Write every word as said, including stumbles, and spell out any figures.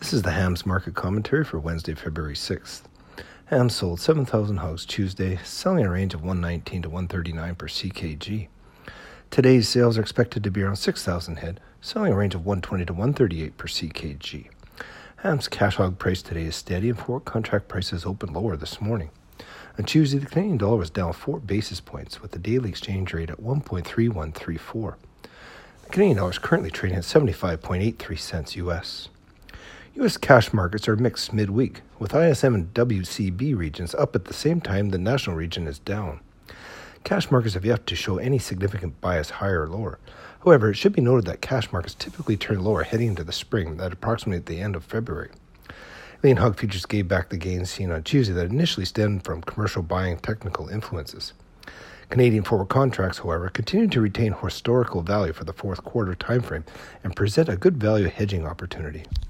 This is the Hams market commentary for Wednesday, February sixth. Hams sold seven thousand hogs Tuesday, selling a range of one nineteen to one thirty-nine per C K G. Today's sales are expected to be around six thousand head, selling a range of one twenty to one thirty-eight per C K G. Hams cash hog price today is steady and forward contract prices opened lower this morning. On Tuesday, the Canadian dollar was down four basis points with the daily exchange rate at one point three one three four. The Canadian dollar is currently trading at seventy-five point eight three cents U S. U S cash markets are mixed midweek, with I S M and W C B regions up at the same time the national region is down. Cash markets have yet to show any significant bias higher or lower. However, it should be noted that cash markets typically turn lower heading into the spring at approximately at the end of February. Lean hog futures gave back the gains seen on Tuesday that initially stemmed from commercial buying technical influences. Canadian forward contracts, however, continue to retain historical value for the fourth quarter timeframe and present a good value hedging opportunity.